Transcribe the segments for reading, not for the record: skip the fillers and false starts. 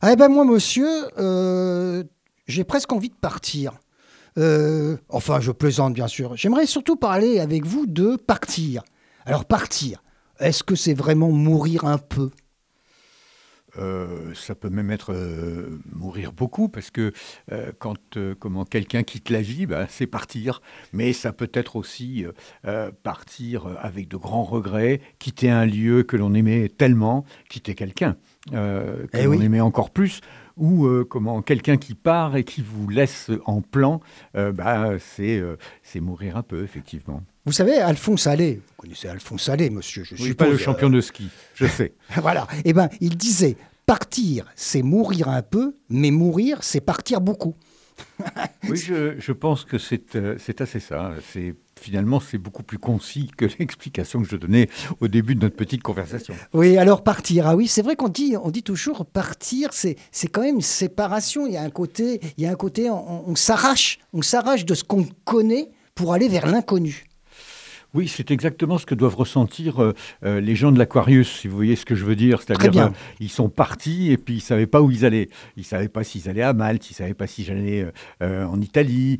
Ah ben moi, monsieur, j'ai presque envie de partir. Enfin, je plaisante, bien sûr. J'aimerais surtout parler avec vous de partir. Alors, partir, est-ce que c'est vraiment mourir un peu? Ça peut même être mourir beaucoup parce que quand comment quelqu'un quitte la vie, bah, c'est partir. Mais ça peut être aussi partir avec de grands regrets, quitter un lieu que l'on aimait tellement, quitter quelqu'un que Eh l'on oui. aimait encore plus, ou comment quelqu'un qui part et qui vous laisse en plan, c'est mourir un peu effectivement. Vous savez, Alphonse Allais, vous connaissez Alphonse Allais, monsieur, je Oui, pas le suppose. champion de ski, je sais. Voilà. Eh ben, il disait, partir, c'est mourir un peu, mais mourir, c'est partir beaucoup. Oui, je pense que c'est assez ça. Finalement, c'est beaucoup plus concis que l'explication que je donnais au début de notre petite conversation. Oui, alors partir. Ah oui, c'est vrai qu'on dit toujours partir, c'est quand même une séparation. Il y a un côté, on s'arrache de ce qu'on connaît pour aller vers l'inconnu. Oui, c'est exactement ce que doivent ressentir les gens de l'Aquarius, si vous voyez ce que je veux dire. Très C'est-à-dire, bien. ils sont partis et puis ils ne savaient pas où ils allaient. Ils ne savaient pas s'ils allaient à Malte, ils ne savaient pas s'ils allaient en Italie,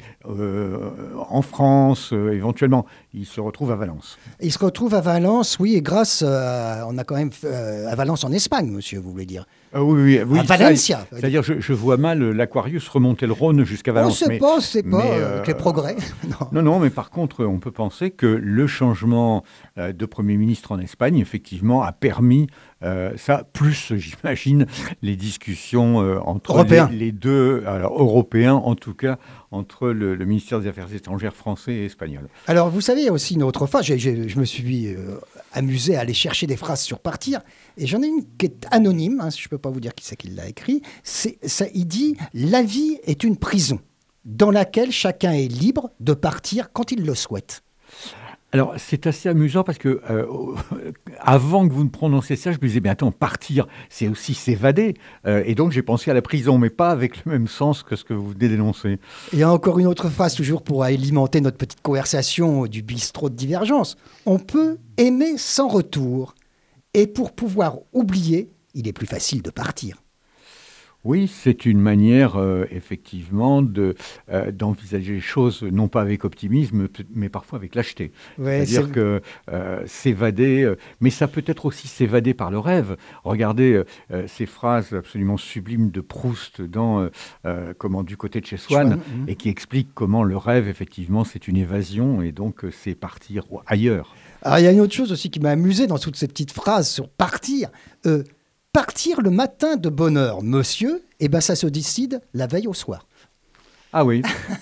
en France, éventuellement. Ils se retrouvent à Valence. Il se retrouve à Valence, oui, et on a quand même à Valence en Espagne, monsieur, vous voulez dire. Ah oui, oui, À oui, Valencia. c'est-à-dire, je vois mal l'Aquarius remonter le Rhône jusqu'à On ne Valence. sait pas, on ne sait pas, Mais, avec les progrès. Non. non, non, mais par contre, on peut penser que le changement de Premier ministre en Espagne, effectivement, a permis ça, plus, j'imagine, les discussions entre Européen. les deux, alors européens en tout cas, entre le ministère des Affaires étrangères français et espagnol. Alors, vous savez, il y a aussi une autre phrase. Je me suis amusé à aller chercher des phrases sur partir. Et j'en ai une qui est anonyme. Hein, je ne peux pas vous dire qui c'est qui l'a écrit. Il dit « La vie est une prison dans laquelle chacun est libre de partir quand il le souhaite. » Alors, c'est assez amusant parce que avant que vous ne prononciez ça, je me disais, mais attends, partir, c'est aussi s'évader. Et donc, j'ai pensé à la prison, mais pas avec le même sens que ce que vous venez d'énoncer. Il y a encore une autre phrase, toujours pour alimenter notre petite conversation du bistrot de divergence. On peut aimer sans retour. Et pour pouvoir oublier, il est plus facile de partir. Oui, c'est une manière, effectivement, d'envisager les choses, non pas avec optimisme, mais parfois avec lâcheté. Ouais, C'est-à-dire que s'évader, mais ça peut être aussi s'évader par le rêve. Regardez ces phrases absolument sublimes de Proust dans comment, du côté de chez Swann, et qui expliquent comment le rêve, effectivement, c'est une évasion, et donc c'est partir ailleurs. Alors, il y a une autre chose aussi qui m'a amusé dans toutes ces petites phrases sur partir. Partir le matin de bonne heure, monsieur, eh ben ça se décide la veille au soir. Ah oui,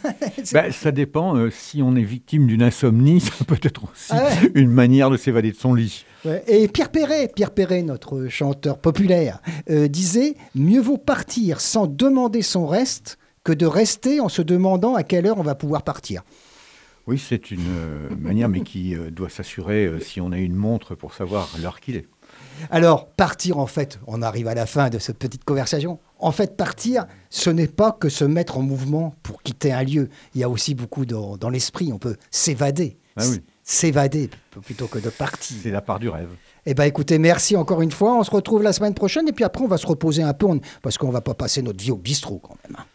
ça dépend. Si on est victime d'une insomnie, ça peut être aussi une manière de s'évader de son lit. Ouais. Et Pierre Perret, notre chanteur populaire, disait « Mieux vaut partir sans demander son reste que de rester en se demandant à quelle heure on va pouvoir partir. » Oui, c'est une manière, mais qui doit s'assurer si on a une montre pour savoir l'heure qu'il est. Alors, partir, en fait, on arrive à la fin de cette petite conversation. En fait, partir, ce n'est pas que se mettre en mouvement pour quitter un lieu. Il y a aussi beaucoup dans l'esprit. On peut s'évader. Ah oui. S'évader plutôt que de partir. C'est la part du rêve. Eh bien, écoutez, merci encore une fois. On se retrouve la semaine prochaine et puis après, on va se reposer un peu parce qu'on ne va pas passer notre vie au bistrot quand même.